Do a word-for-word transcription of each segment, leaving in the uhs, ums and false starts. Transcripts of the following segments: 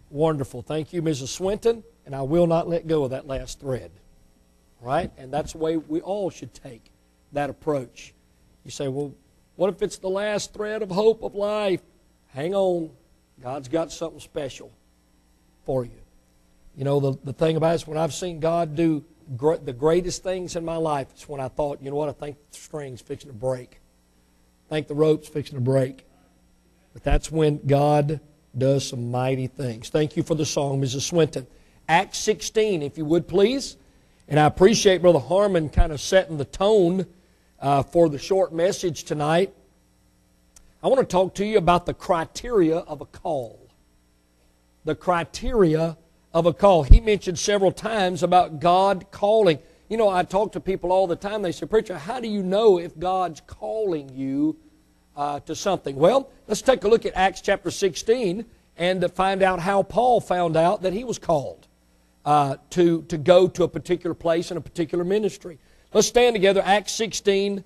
Wonderful. Thank you, Missus Swinton. And I will not let go of that last thread. Right? And that's the way we all should take that approach. You say, well, what if it's the last thread of hope of life? Hang on. God's got something special for you. You know, the, the thing about it is when I've seen God do gr- the greatest things in my life, it's when I thought, you know what, I think the string's fixing to break. I think the rope's fixing to break. But that's when God does some mighty things. Thank you for the song, Missus Swinton. Acts sixteen, if you would, please. And I appreciate Brother Harmon kind of setting the tone uh, for the short message tonight. I want to talk to you about the criteria of a call. The criteria of a call. He mentioned several times about God calling. You know, I talk to people all the time. They say, preacher, how do you know if God's calling you uh, to something? Well, let's take a look at Acts chapter sixteen and to find out how Paul found out that he was called uh, to, to go to a particular place in a particular ministry. Let's stand together, Acts sixteen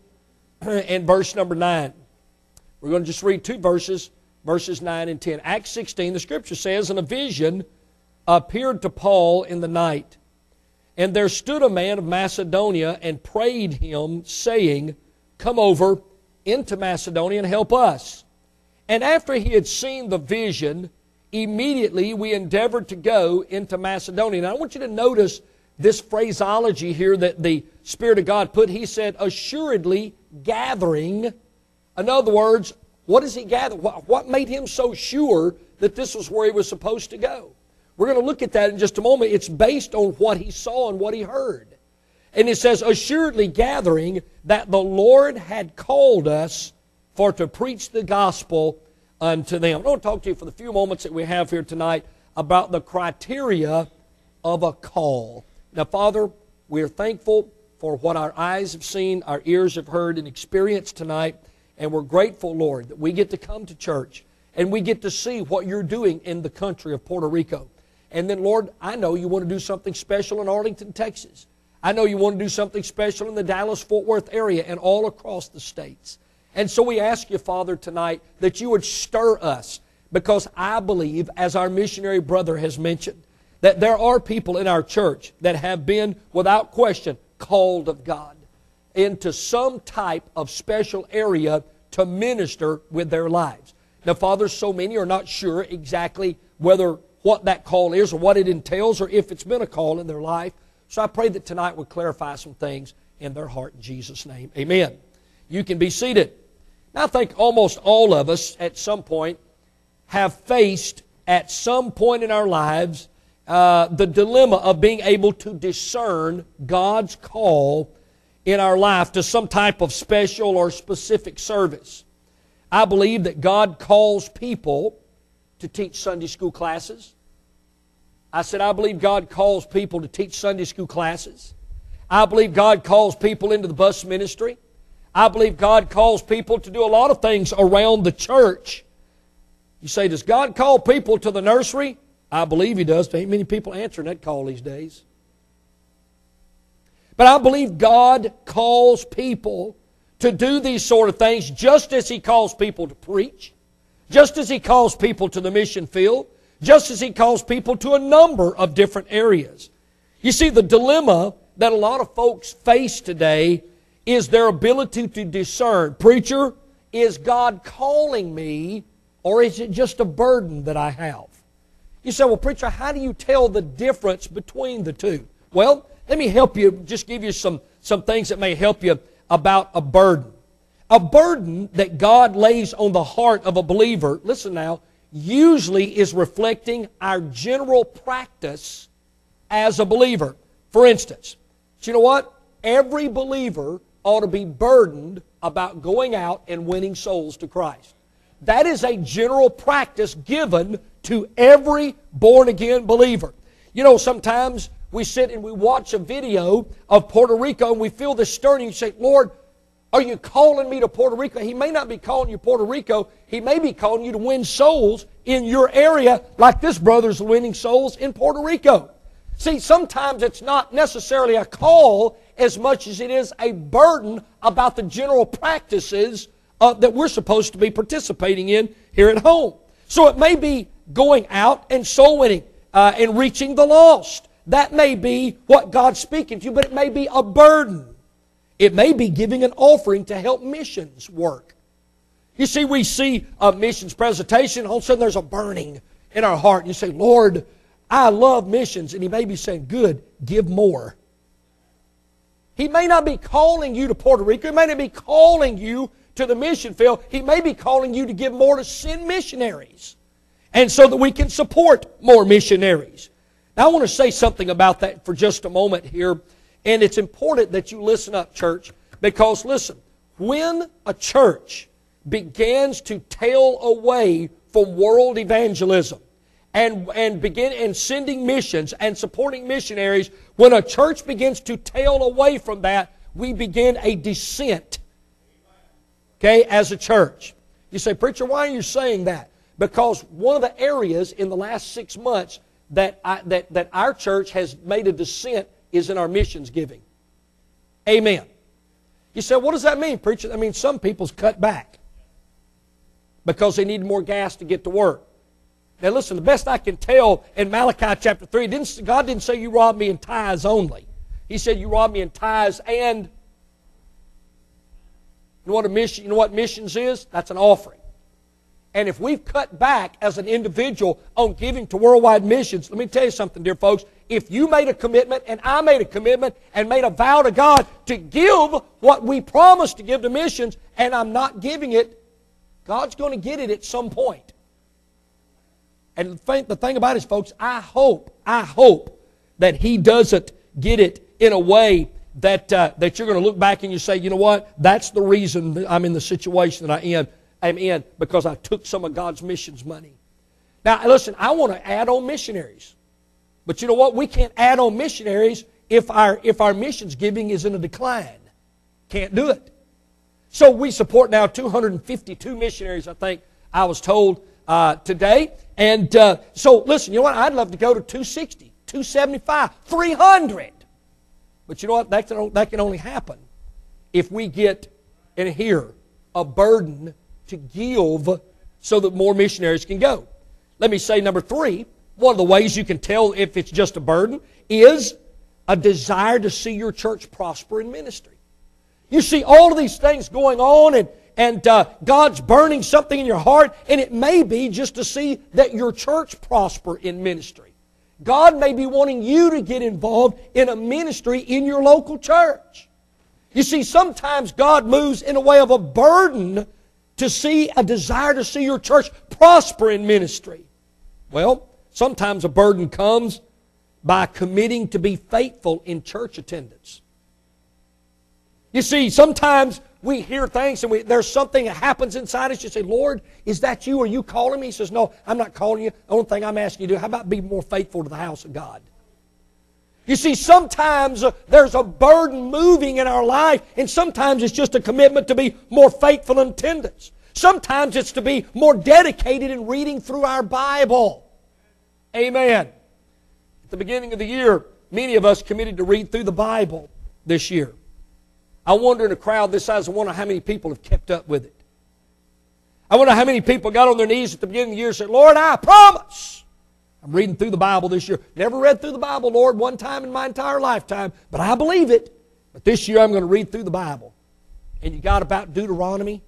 and verse number nine. We're going to just read two verses, verses nine and ten. Acts sixteen, the Scripture says, and a vision appeared to Paul in the night. And there stood a man of Macedonia and prayed him, saying, come over into Macedonia and help us. And after he had seen the vision, immediately we endeavored to go into Macedonia. Now I want you to notice this phraseology here that the Spirit of God put. He said, assuredly gathering. In other words, what does he gather? What made him so sure that this was where he was supposed to go? We're going to look at that in just a moment. It's based on what he saw and what he heard. And it says, assuredly gathering that the Lord had called us for to preach the gospel unto them. I want to talk to you for the few moments that we have here tonight about the criteria of a call. Now, Father, we are thankful for what our eyes have seen, our ears have heard and experienced tonight. And we're grateful, Lord, that we get to come to church and we get to see what you're doing in the country of Puerto Rico. And then, Lord, I know you want to do something special in Arlington, Texas. I know you want to do something special in the Dallas-Fort Worth area and all across the states. And so we ask you, Father, tonight that you would stir us, because I believe, as our missionary brother has mentioned, that there are people in our church that have been, without question, called of God into some type of special area to minister with their lives. Now, Father, so many are not sure exactly whether what that call is or what it entails or if it's been a call in their life. So I pray that tonight would clarify some things in their heart in Jesus' name. Amen. You can be seated. Now, I think almost all of us at some point have faced at some point in our lives uh, the dilemma of being able to discern God's call in our life to some type of special or specific service. I believe that God calls people to teach Sunday school classes. I said, I believe God calls people to teach Sunday school classes. I believe God calls people into the bus ministry. I believe God calls people to do a lot of things around the church. You say, does God call people to the nursery? I believe He does. There ain't many people answering that call these days. But I believe God calls people to do these sort of things just as He calls people to preach, just as He calls people to the mission field, just as He calls people to a number of different areas. You see, the dilemma that a lot of folks face today is their ability to discern, preacher, is God calling me, or is it just a burden that I have? You say, well, preacher, how do you tell the difference between the two? Well, let me help you, just give you some, some things that may help you about a burden. A burden that God lays on the heart of a believer, listen now, usually is reflecting our general practice as a believer. For instance, you know what? Every believer ought to be burdened about going out and winning souls to Christ. That is a general practice given to every born-again believer. You know, sometimes we sit and we watch a video of Puerto Rico and we feel this stirring. You say, Lord, are you calling me to Puerto Rico? He may not be calling you Puerto Rico. He may be calling you to win souls in your area like this brother's winning souls in Puerto Rico. See, sometimes it's not necessarily a call as much as it is a burden about the general practices uh, that we're supposed to be participating in here at home. So it may be going out and soul winning uh, and reaching the lost. That may be what God's speaking to you, but it may be a burden. It may be giving an offering to help missions work. You see, we see a missions presentation, all of a sudden there's a burning in our heart. And you say, Lord, I love missions. And He may be saying, good, give more. He may not be calling you to Puerto Rico. He may not be calling you to the mission field. He may be calling you to give more to send missionaries. And so that we can support more missionaries. Now I want to say something about that for just a moment here. And it's important that you listen up, church. Because listen, when a church begins to tail away from world evangelism and, and begin and sending missions and supporting missionaries, when a church begins to tail away from that, we begin a descent, okay, as a church. You say, preacher, why are you saying that? Because one of the areas in the last six months that, I, that, that our church has made a descent is in our missions giving. Amen. You say, what does that mean, preacher? That means some people's cut back because they need more gas to get to work. Now listen, the best I can tell in Malachi chapter three, didn't, God didn't say you robbed me in tithes only. He said you robbed me in tithes and, you know what a mission, you know what missions is? That's an offering. And if we've cut back as an individual on giving to worldwide missions, let me tell you something, dear folks. If you made a commitment and I made a commitment and made a vow to God to give what we promised to give to missions and I'm not giving it, God's going to get it at some point. And the thing, the thing about it is, folks, I hope, I hope that He doesn't get it in a way that, uh, that you're going to look back and you say, you know what, that's the reason that I'm in the situation that I am. I'm in because I took some of God's missions money. Now, listen, I want to add on missionaries. But you know what? We can't add on missionaries if our, if our missions giving is in a decline. Can't do it. So we support now two hundred fifty-two missionaries, I think I was told uh, today. And uh, so, listen, you know what? I'd love to go to two sixty, two seventy-five, three hundred. But you know what? That can, that can only happen if we get in here a burden to give so that more missionaries can go. Let me say number three, one of the ways you can tell if it's just a burden is a desire to see your church prosper in ministry. You see all of these things going on and, and uh, God's burning something in your heart, and it may be just to see that your church prosper in ministry. God may be wanting you to get involved in a ministry in your local church. You see, sometimes God moves in a way of a burden to see a desire to see your church prosper in ministry. Well, sometimes a burden comes by committing to be faithful in church attendance. You see, sometimes we hear things and we, there's something that happens inside us. You say, Lord, is that you? Are you calling me? He says, no, I'm not calling you. The only thing I'm asking you to do, how about be more faithful to the house of God? You see, sometimes uh, there's a burden moving in our life, and sometimes it's just a commitment to be more faithful in attendance. Sometimes it's to be more dedicated in reading through our Bible. Amen. At the beginning of the year, many of us committed to read through the Bible this year. I wonder in a crowd this size, I wonder how many people have kept up with it. I wonder how many people got on their knees at the beginning of the year and said, Lord, I promise I'm reading through the Bible this year. Never read through the Bible, Lord, one time in my entire lifetime, but I believe it. But this year I'm going to read through the Bible. And you got about Deuteronomy.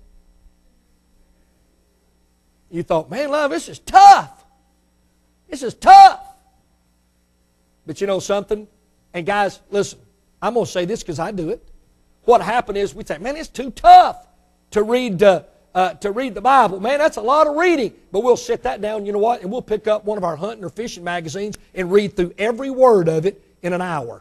You thought, man, love, this is tough. This is tough. But you know something? And guys, listen, I'm going to say this because I do it. What happened is we say, man, it's too tough to read uh, Uh, to read the Bible. Man, that's a lot of reading. But we'll sit that down, you know what, and we'll pick up one of our hunting or fishing magazines and read through every word of it in an hour.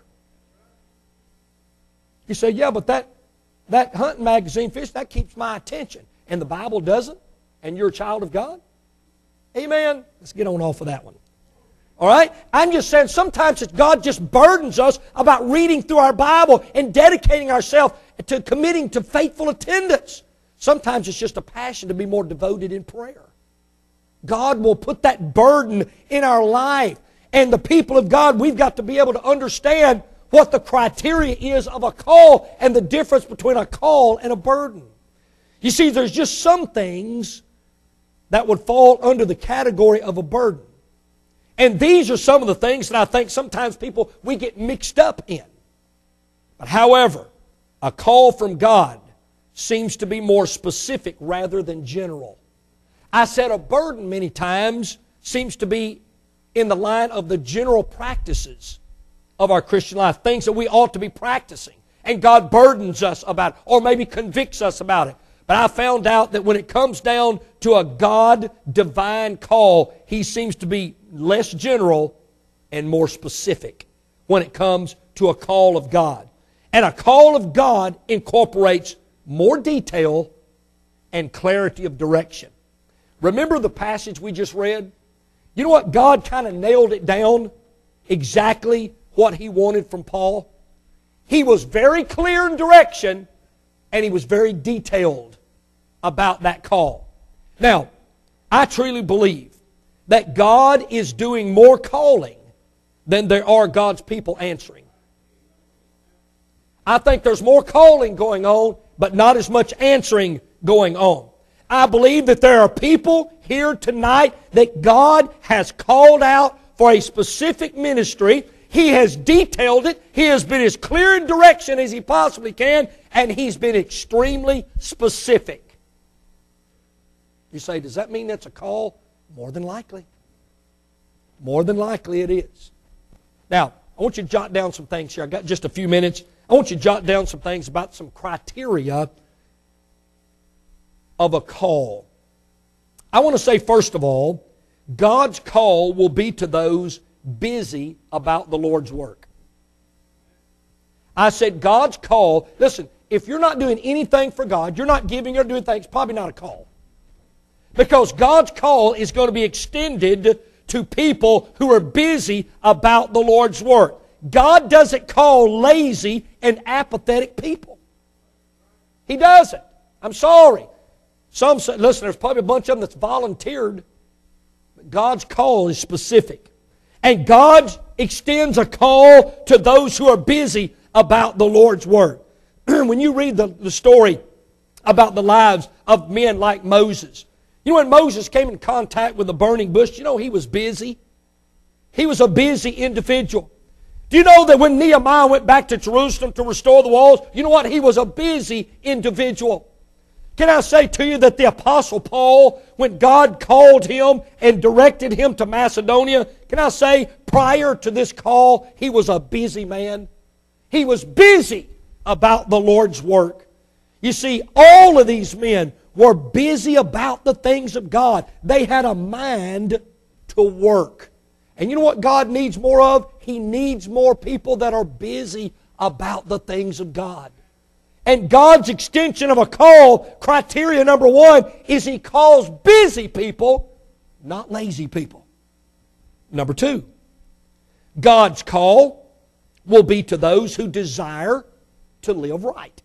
You say, yeah, but that, that hunting magazine, fish, that keeps my attention. And the Bible doesn't, and you're a child of God? Amen. Let's get on off of that one. All right? I'm just saying sometimes it's God just burdens us about reading through our Bible and dedicating ourselves to committing to faithful attendance. Sometimes it's just a passion to be more devoted in prayer. God will put that burden in our life. And the people of God, we've got to be able to understand what the criteria is of a call and the difference between a call and a burden. You see, there's just some things that would fall under the category of a burden. And these are some of the things that I think sometimes people, we get mixed up in. But however, a call from God seems to be more specific rather than general. I said a burden many times seems to be in the line of the general practices of our Christian life, things that we ought to be practicing. And God burdens us about it, or maybe convicts us about it. But I found out that when it comes down to a God-divine call, He seems to be less general and more specific when it comes to a call of God. And a call of God incorporates more detail and clarity of direction. Remember the passage we just read? You know what? God kind of nailed it down exactly what He wanted from Paul. He was very clear in direction, and He was very detailed about that call. Now, I truly believe that God is doing more calling than there are God's people answering. I think there's more calling going on, but not as much answering going on. I believe that there are people here tonight that God has called out for a specific ministry. He has detailed it. He has been as clear in direction as He possibly can, and He's been extremely specific. You say, does that mean that's a call? More than likely. More than likely it is. Now, I want you to jot down some things here. I've got just a few minutes. I want you to jot down some things about some criteria of a call. I want to say, first of all, God's call will be to those busy about the Lord's work. I said God's call, listen, if you're not doing anything for God, you're not giving or doing things, probably not a call. Because God's call is going to be extended to people who are busy about the Lord's work. God doesn't call lazy and apathetic people. He doesn't. I'm sorry. Some say, listen, there's probably a bunch of them that's volunteered. But God's call is specific. And God extends a call to those who are busy about the Lord's work. When you read the, the story about the lives of men like Moses, you know when Moses came in contact with the burning bush, you know he was busy. He was a busy individual. Do you know that when Nehemiah went back to Jerusalem to restore the walls, you know what? He was a busy individual. Can I say to you that the Apostle Paul, when God called him and directed him to Macedonia, can I say prior to this call, he was a busy man? He was busy about the Lord's work. You see, all of these men were busy about the things of God. They had a mind to work. And you know what God needs more of? He needs more people that are busy about the things of God. And God's extension of a call, criteria number one, is He calls busy people, not lazy people. Number two, God's call will be to those who desire to live right.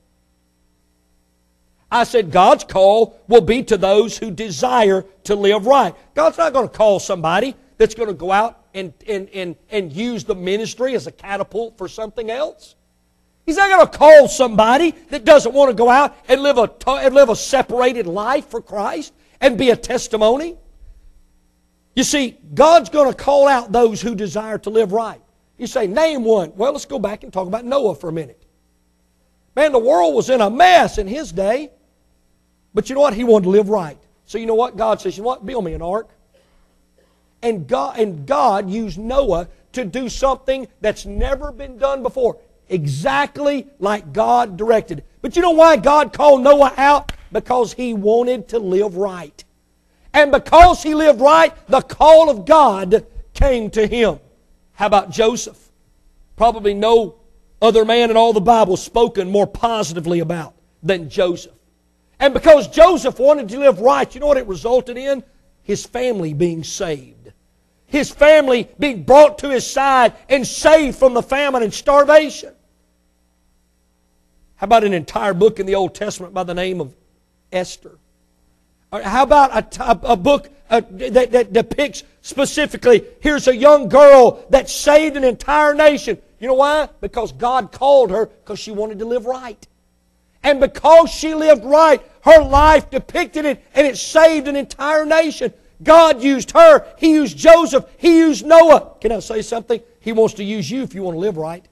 I said God's call will be to those who desire to live right. God's not going to call somebody that's going to go out and, and, and, and use the ministry as a catapult for something else. He's not going to call somebody that doesn't want to go out and live a, and live a separated life for Christ and be a testimony. You see, God's going to call out those who desire to live right. You say, name one. Well, let's go back and talk about Noah for a minute. Man, the world was in a mess in his day. But you know what? He wanted to live right. So you know what? God says, you know what? Build me an ark. And God, and God used Noah to do something that's never been done before. Exactly like God directed. But you know why God called Noah out? Because he wanted to live right. And because he lived right, the call of God came to him. How about Joseph? Probably no other man in all the Bible spoken more positively about than Joseph. And because Joseph wanted to live right, you know what it resulted in? His family being saved. His family being brought to his side and saved from the famine and starvation. How about an entire book in the Old Testament by the name of Esther? Or how about a, a, a book uh, that, that depicts specifically, here's a young girl that saved an entire nation. You know why? Because God called her because she wanted to live right. And because she lived right, Her life depicted it, and it saved an entire nation. God used her. He used Joseph. He used Noah. Can I say something? He wants to use you if you want to live right.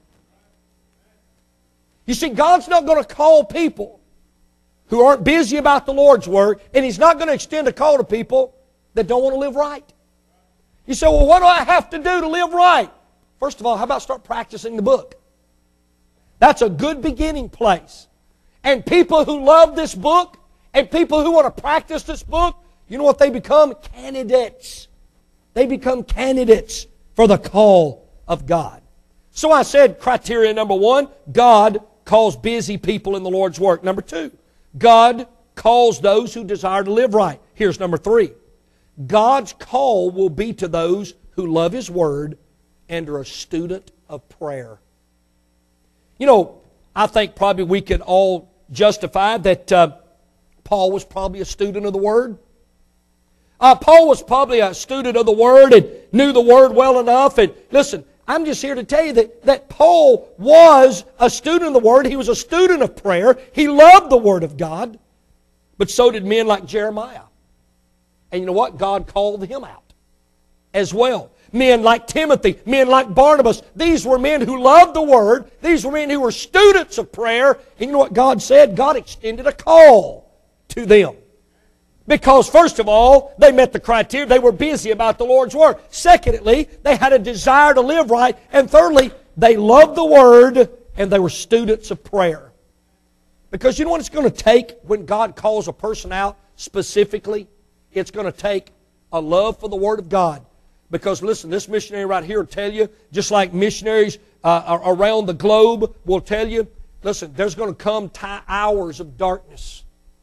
You see, God's not going to call people who aren't busy about the Lord's work, and He's not going to extend a call to people that don't want to live right. You say, well, what do I have to do to live right? First of all, how about start practicing the book? That's a good beginning place. And people who love this book and people who want to practice this book, you know what they become? Candidates. They become candidates for the call of God. So I said criteria number one, God calls busy people in the Lord's work. Number two, God calls those who desire to live right. Here's number three. God's call will be to those who love His Word and are a student of prayer. You know, I think probably we could all justify that uh, Paul was probably a student of the Word. Uh, Paul was probably a student of the Word and knew the Word well enough. And listen, I'm just here to tell you that, that Paul was a student of the Word. He was a student of prayer. He loved the Word of God. But so did men like Jeremiah. And you know what? God called him out as well. Men like Timothy, men like Barnabas. These were men who loved the Word. These were men who were students of prayer. And you know what God said? God extended a call to them. Because first of all, they met the criteria. They were busy about the Lord's work. Secondly, they had a desire to live right. And thirdly, they loved the Word and they were students of prayer. Because you know what it's going to take when God calls a person out specifically? It's going to take a love for the Word of God. Because listen, this missionary right here will tell you, just like missionaries uh, around the globe will tell you, listen, there's going to come hours of darkness.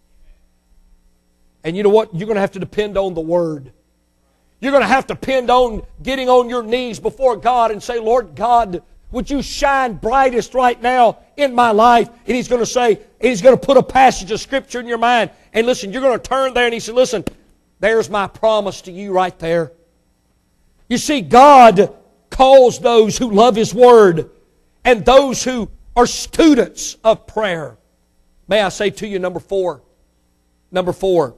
And you know what? You're going to have to depend on the Word. You're going to have to depend on getting on your knees before God and say, Lord God, would you shine brightest right now in my life? And He's going to say, and He's going to put a passage of Scripture in your mind. And listen, you're going to turn there and He said, listen, there's my promise to you right there. You see, God calls those who love His Word and those who are students of prayer. May I say to you, number four, number four,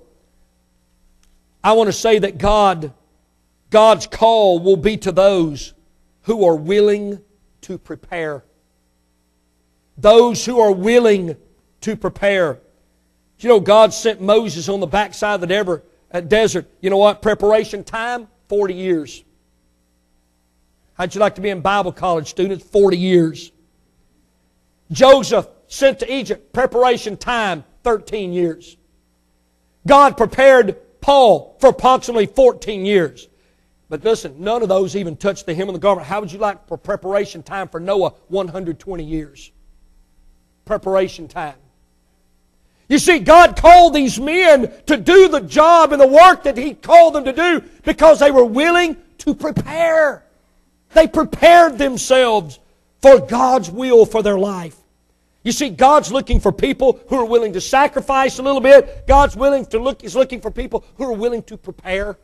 I want to say that God, God's call will be to those who are willing to prepare. Those who are willing to prepare. You know, God sent Moses on the backside of the desert. You know what? Preparation time, forty years. How'd you like to be in Bible college, students? forty years. Joseph sent to Egypt, preparation time, thirteen years. God prepared Paul for approximately fourteen years. But listen, none of those even touched the hem of the garment. How would you like for preparation time for Noah? one hundred twenty years. Preparation time. You see, God called these men to do the job and the work that He called them to do because they were willing to prepare. They prepared themselves for God's will for their life. You see, God's looking for people who are willing to sacrifice a little bit. God's willing to look, is looking for people who are willing to prepare.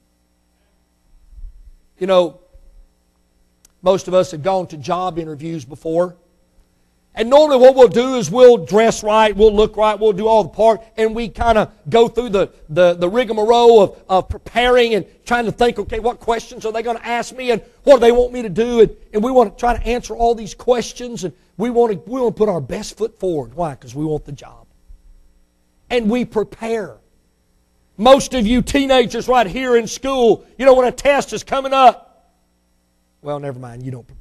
You know, most of us have gone to job interviews before. And normally what we'll do is we'll dress right, we'll look right, we'll do all the part, and we kind of go through the, the, the rigmarole of, of preparing and trying to think, okay, what questions are they going to ask me and what do they want me to do? And, and we want to try to answer all these questions and we want to, we want to put our best foot forward. Why? Because we want the job. And we prepare. Most of you teenagers right here in school, you know, when a test is coming up, well, never mind, you don't prepare.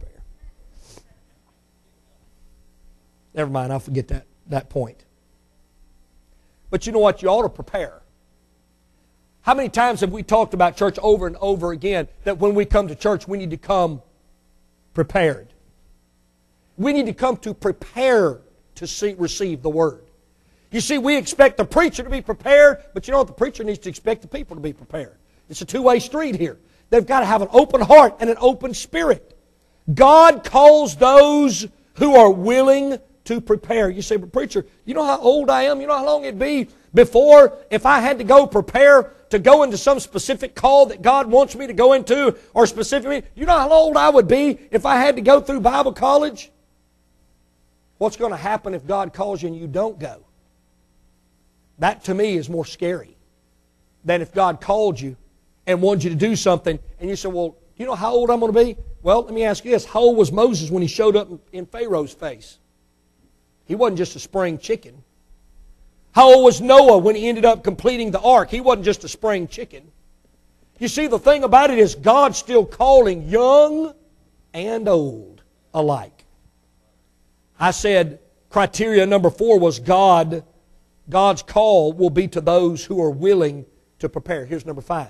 Never mind, I'll forget that, that point. But you know what? You ought to prepare. How many times have we talked about church over and over again that when we come to church, we need to come prepared? We need to come to prepare to see, receive the Word. You see, we expect the preacher to be prepared, but you know what? The preacher needs to expect the people to be prepared. It's a two-way street here. They've got to have an open heart and an open spirit. God calls those who are willing to prepare. You say, but preacher, you know how old I am? You know how long it'd be before if I had to go prepare to go into some specific call that God wants me to go into or specifically, you know how old I would be if I had to go through Bible college? What's going to happen if God calls you and you don't go? That to me is more scary than if God called you and wanted you to do something and you say, well, do you know how old I'm going to be? Well, let me ask you this. How old was Moses when he showed up in Pharaoh's face? He wasn't just a spring chicken. How old was Noah when he ended up completing the ark? He wasn't just a spring chicken. You see, the thing about it is God's still calling young and old alike. I said criteria number four was God, God's call will be to those who are willing to prepare. Here's number five.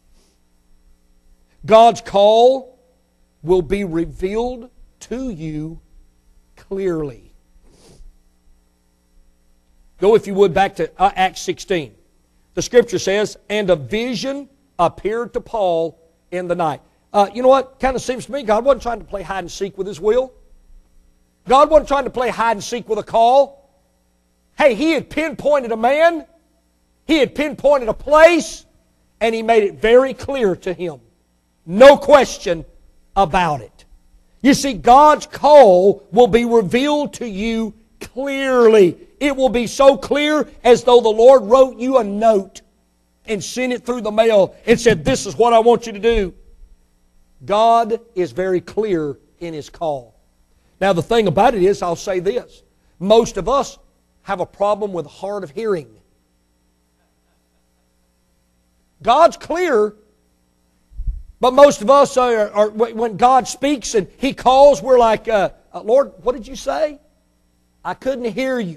God's call will be revealed to you clearly. Go, if you would, back to Acts sixteen. The Scripture says, and a vision appeared to Paul in the night. Uh, you know what? Kind of seems to me God wasn't trying to play hide and seek with His will. God wasn't trying to play hide and seek with a call. Hey, He had pinpointed a man. He had pinpointed a place. And He made it very clear to him. No question about it. You see, God's call will be revealed to you clearly. It will be so clear as though the Lord wrote you a note and sent it through the mail and said, this is what I want you to do. God is very clear in His call. Now the thing about it is, I'll say this, most of us have a problem with hard of hearing. God's clear, but most of us are, are when God speaks and He calls, we're like, uh, Lord, what did you say? I couldn't hear you.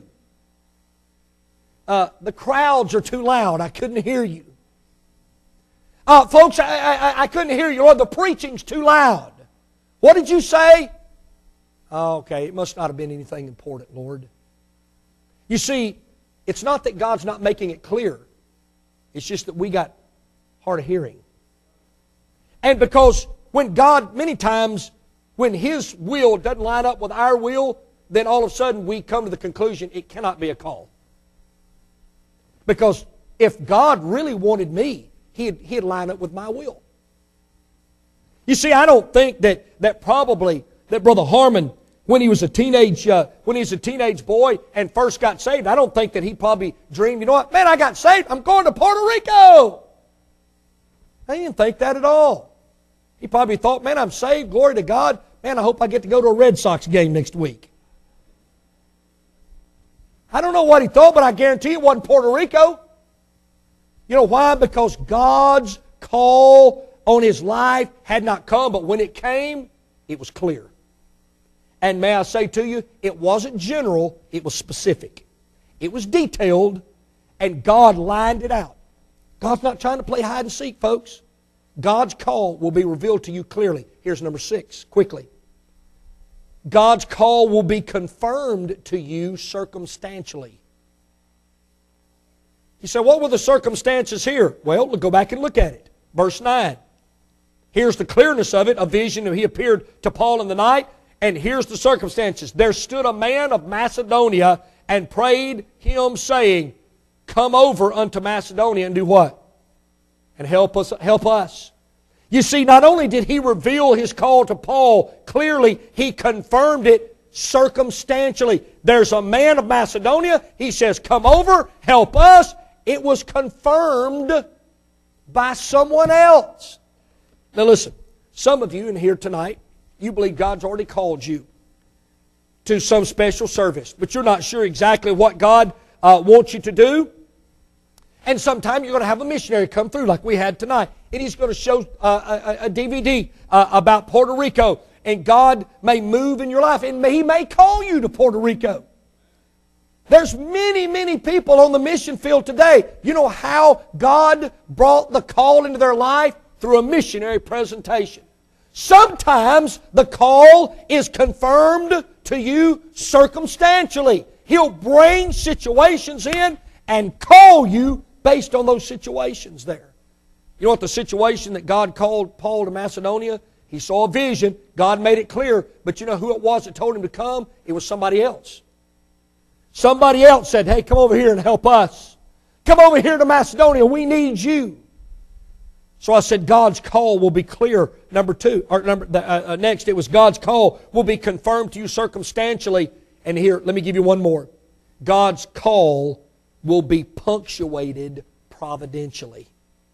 Uh, the crowds are too loud. I couldn't hear you. Uh, folks, I, I, I couldn't hear you. Lord, the preaching's too loud. What did you say? Oh, okay, it must not have been anything important, Lord. You see, it's not that God's not making it clear. It's just that we got hard of hearing. And because when God, many times, when His will doesn't line up with our will, then all of a sudden we come to the conclusion it cannot be a call. Because if God really wanted me, He'd, he'd line up with my will. You see, I don't think that, that probably that Brother Harmon, when he was a teenage uh, when he was a teenage boy and first got saved, I don't think that he probably dreamed, you know what, man, I got saved, I'm going to Puerto Rico. I didn't think that at all. He probably thought, man, I'm saved, glory to God. Man, I hope I get to go to a Red Sox game next week. I don't know what he thought, but I guarantee it wasn't Puerto Rico. You know why? Because God's call on his life had not come, but when it came, it was clear. And may I say to you, it wasn't general, it was specific. It was detailed, and God lined it out. God's not trying to play hide and seek, folks. God's call will be revealed to you clearly. Here's number six, quickly. God's call will be confirmed to you circumstantially. You say, what were the circumstances here? Well, we'll go back and look at it. Verse nine. Here's the clearness of it, a vision. He appeared to Paul in the night. And here's the circumstances. There stood a man of Macedonia and prayed him, saying, come over unto Macedonia and do what? And help us. Help us. You see, not only did he reveal his call to Paul clearly, he confirmed it circumstantially. There's a man of Macedonia. He says, come over, help us. It was confirmed by someone else. Now listen, some of you in here tonight, you believe God's already called you to some special service, but you're not sure exactly what God uh, wants you to do. And sometime you're going to have a missionary come through like we had tonight. And he's going to show uh, a, a D V D uh, about Puerto Rico. And God may move in your life. And may, He may call you to Puerto Rico. There's many, many people on the mission field today. You know how God brought the call into their life? Through a missionary presentation. Sometimes the call is confirmed to you circumstantially. He'll bring situations in and call you based on those situations there. You know what the situation that God called Paul to Macedonia? He saw a vision. God made it clear. But you know who it was that told him to come? It was somebody else. Somebody else said, hey, come over here and help us. Come over here to Macedonia. We need you. So I said God's call will be clear. Number two, or number uh, uh, next, it was God's call will be confirmed to you circumstantially. And here, let me give you one more. God's call will be punctuated providentially.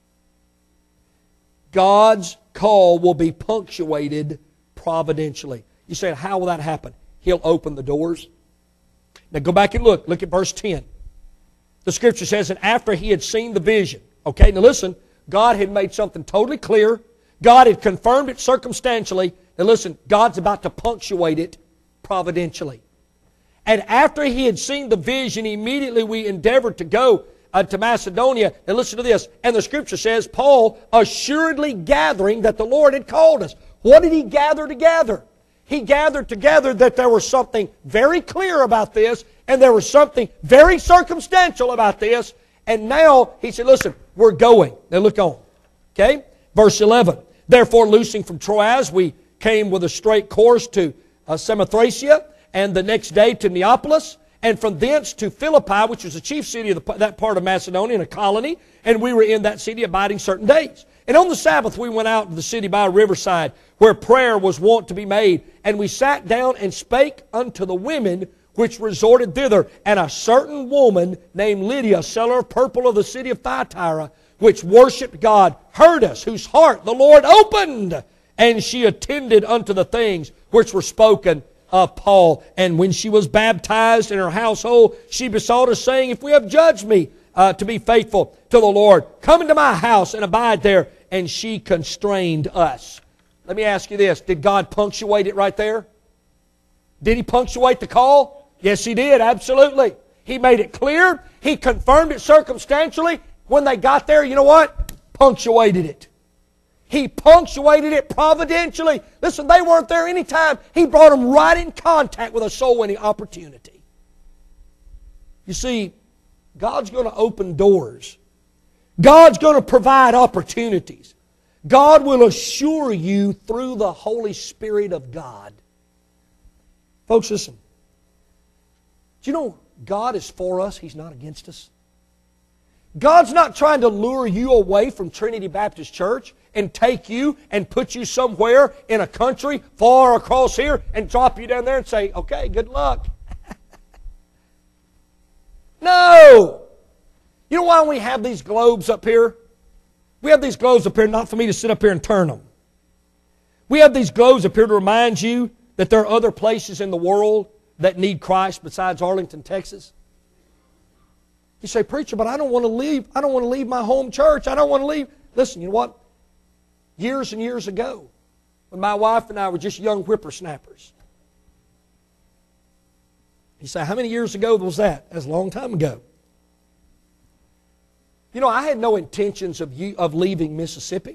God's call will be punctuated providentially. You say, how will that happen? He'll open the doors. Now go back and look. Look at verse ten. The Scripture says, and after he had seen the vision. Okay, now listen. God had made something totally clear. God had confirmed it circumstantially. Now listen, God's about to punctuate it providentially. And after he had seen the vision, immediately we endeavored to go uh, to Macedonia. And listen to this. And the Scripture says, Paul assuredly gathering that the Lord had called us. What did he gather together? He gathered together that there was something very clear about this, and there was something very circumstantial about this. And now he said, listen, we're going. Now look on. Okay? Verse eleven. Therefore, loosing from Troas, we came with a straight course to uh, Samothracia, and the next day to Neapolis, and from thence to Philippi, which was the chief city of the, that part of Macedonia, and a colony, and we were in that city abiding certain days. And on the Sabbath we went out to the city by a riverside, where prayer was wont to be made, and we sat down and spake unto the women which resorted thither. And a certain woman named Lydia, seller of purple of the city of Thyatira, which worshipped God, heard us, whose heart the Lord opened, and she attended unto the things which were spoken of Paul. And when she was baptized in her household, she besought us, saying, if we have judged me uh, to be faithful to the Lord, come into my house and abide there. And she constrained us. Let me ask you this. Did God punctuate it right there? Did He punctuate the call? Yes, He did. Absolutely. He made it clear. He confirmed it circumstantially. When they got there, you know what? Punctuated it. He punctuated it providentially. Listen, they weren't there anytime. He brought them right in contact with a soul-winning opportunity. You see, God's going to open doors. God's going to provide opportunities. God will assure you through the Holy Spirit of God. Folks, listen. Do you know God is for us? He's not against us. God's not trying to lure you away from Trinity Baptist Church and take you and put you somewhere in a country far across here and drop you down there and say, okay, good luck. No! You know why we have these globes up here? We have these globes up here not for me to sit up here and turn them. We have these globes up here to remind you that there are other places in the world that need Christ besides Arlington, Texas. You say, preacher, but I don't want to leave. I don't want to leave my home church. I don't want to leave. Listen, you know what? Years and years ago, when my wife and I were just young whippersnappers. You say, how many years ago was that? That's a long time ago. You know, I had no intentions of you, of leaving Mississippi.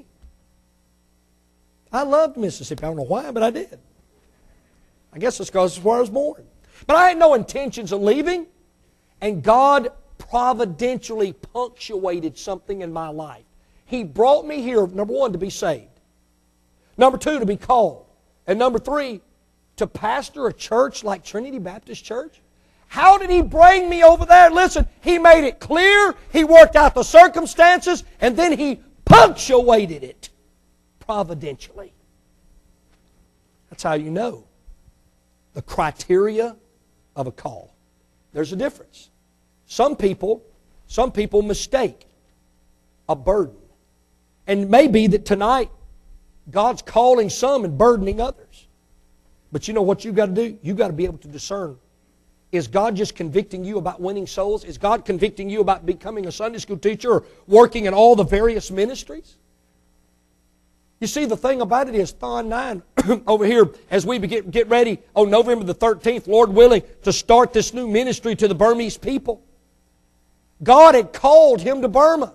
I loved Mississippi. I don't know why, but I did. I guess it's because it's where I was born. But I had no intentions of leaving, and God providentially punctuated something in my life. He brought me here, number one, to be saved. Number two, to be called. And number three, to pastor a church like Trinity Baptist Church. How did He bring me over there? Listen, He made it clear. He worked out the circumstances, and then He punctuated it providentially. That's how you know the criteria of a call. There's a difference. Some people, some people mistake a burden. And it may be that tonight God's calling some and burdening others. But you know what you've got to do? You've got to be able to discern. Is God just convicting you about winning souls? Is God convicting you about becoming a Sunday school teacher or working in all the various ministries? You see, the thing about it is, Thon nine, over here, as we get, get ready on November the thirteenth, Lord willing, to start this new ministry to the Burmese people. God had called him to Burma.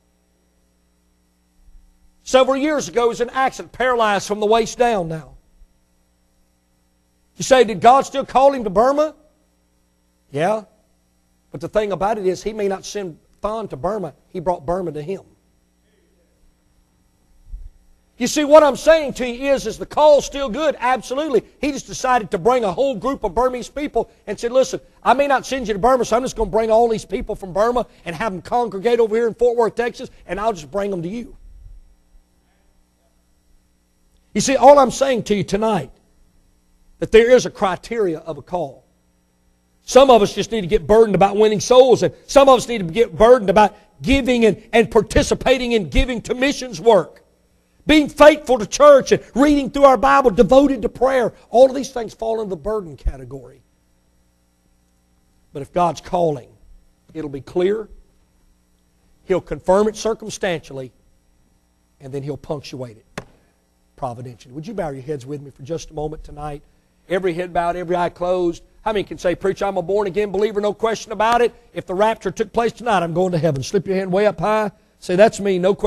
Several years ago, he was in an accident, paralyzed from the waist down now. You say, did God still call him to Burma? Yeah. But the thing about it is, He may not send Thon to Burma. He brought Burma to him. You see, what I'm saying to you is, is the call's still good? Absolutely. He just decided to bring a whole group of Burmese people and said, listen, I may not send you to Burma, so I'm just going to bring all these people from Burma and have them congregate over here in Fort Worth, Texas, and I'll just bring them to you. You see, all I'm saying to you tonight, that there is a criteria of a call. Some of us just need to get burdened about winning souls, and some of us need to get burdened about giving and, and participating in giving to missions work. Being faithful to church and reading through our Bible, devoted to prayer. All of these things fall in the burden category. But if God's calling, it'll be clear. He'll confirm it circumstantially, and then He'll punctuate it providentially. Would you bow your heads with me for just a moment tonight? Every head bowed, every eye closed. How many can say, "Preacher, I'm a born-again believer, no question about it. If the rapture took place tonight, I'm going to heaven"? Slip your hand way up high. Say, "That's me, no question."